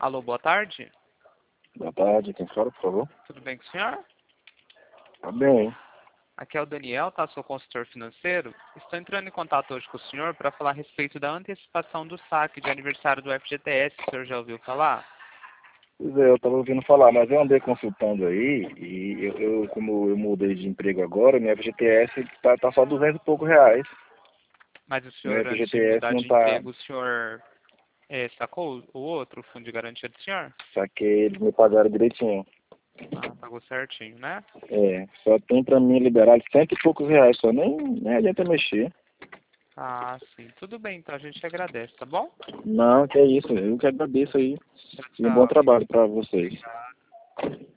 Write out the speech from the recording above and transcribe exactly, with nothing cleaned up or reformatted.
Alô, boa tarde. Boa tarde, quem fala, por favor? Tudo bem com o senhor? Tá bem. Aqui é o Daniel, tá? Sou consultor financeiro. Estou entrando em contato hoje com o senhor para falar a respeito da antecipação do saque de aniversário do F G T S. O senhor já ouviu falar? Pois é, eu tava ouvindo falar, mas eu andei consultando aí e eu, eu, como eu mudei de emprego agora, minha F G T S tá, tá só duzentos e poucos reais. Mas o Minha senhor, antes de F G T S mudar não de tá, emprego, o senhor eh, sacou o outro, o fundo de garantia do senhor? saquei, eles me pagaram direitinho. Ah, pagou certinho, né? É, só tem pra mim liberado cento e poucos reais, só nem, nem adianta mexer. Ah, sim. Tudo bem, então a gente agradece, tá bom? Não, que é isso, eu que agradeço aí. Tchau, E um bom tchau. trabalho pra vocês.